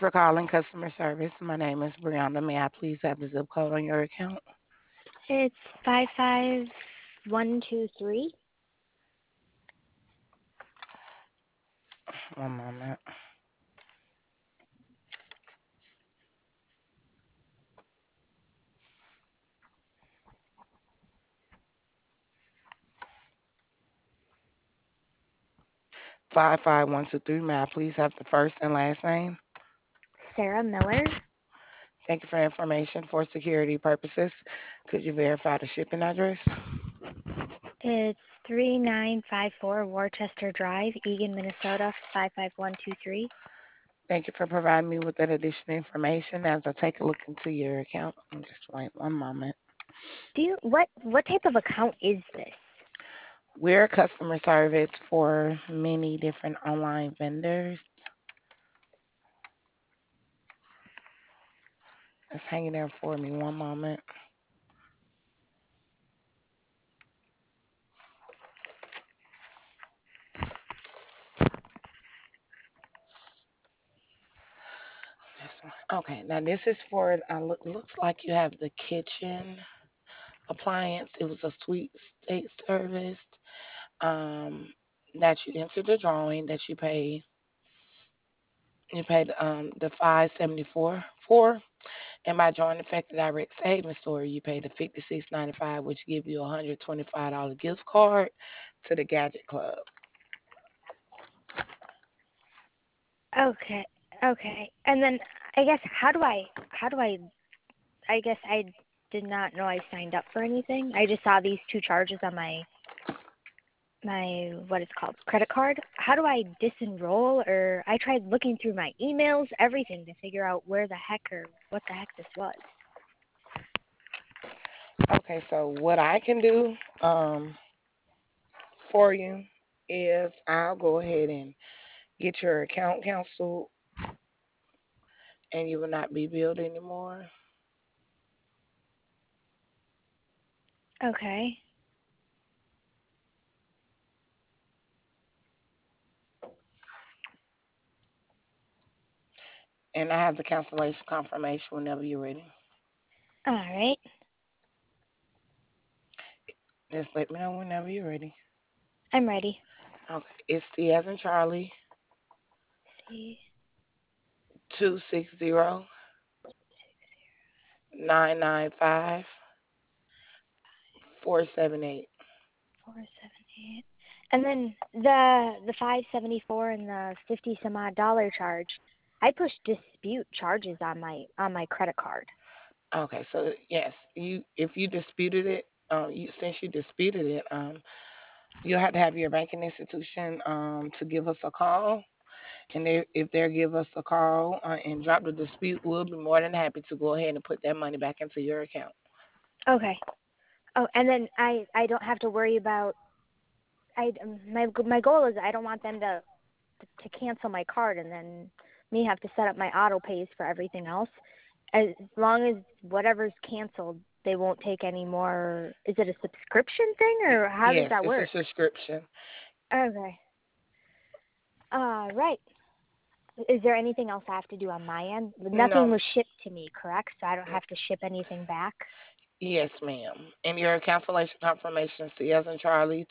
for calling customer service. My name is Brianna. May I please have the zip code on your account? It's 55123. One moment. 55123. May I please have the first and last name? Sarah Miller. Thank you for information. For security purposes, could you verify the shipping address? It's 3954 Worcester Drive, Eagan, Minnesota 55123. Thank you for providing me with that additional information as I take a look into your account. Just wait one moment. What type of account is this? We're customer service for many different online vendors. Just hanging there for me one moment. This one. Okay, now this is for, looks like you have the kitchen appliance. It was a sweet state service that you entered the drawing that you paid the 574 for. And by joining the Factory Direct Savings Store, you pay the 56.95, which give you a $125 gift card to the Gadget Club. Okay. Okay. And then I guess I did not know I signed up for anything. I just saw these two charges on my what it's called credit card. How do I disenroll? Or I tried looking through my emails, everything to figure out where the heck or what the heck this was. Okay, so what I can do for you is I'll go ahead and get your account canceled and you will not be billed anymore. Okay. And I have the cancellation confirmation whenever you're ready. All right. Just let me know whenever you're ready. I'm ready. Okay, it's C as in Charlie, See. 260-995-478. 478. And then the 574 and the 50 some odd dollar charge. I pushed dispute charges on my credit card. Okay, so yes, you if you disputed it, since you disputed it, you'll have to have your banking institution to give us a call. And if they give us a call and drop the dispute, we'll be more than happy to go ahead and put that money back into your account. Okay. Oh, and then I don't have to worry about my goal is I don't want them to cancel my card and then me have to set up my auto pays for everything else. As long as whatever's canceled, they won't take any more. Is it a subscription thing or how does Yes, that it's a work? subscription. Okay. Right. Is there anything else I have to do on my end? Nothing No, was shipped to me, correct? So I don't have to ship anything back? yes, ma'am. And your cancellation confirmation, C as in Charlie,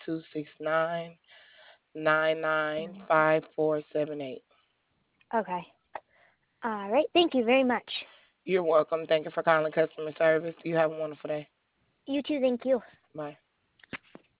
269-995-478. Okay. All right. Thank you very much. You're welcome. Thank you for calling customer service. You have a wonderful day. You too. Thank you. Bye.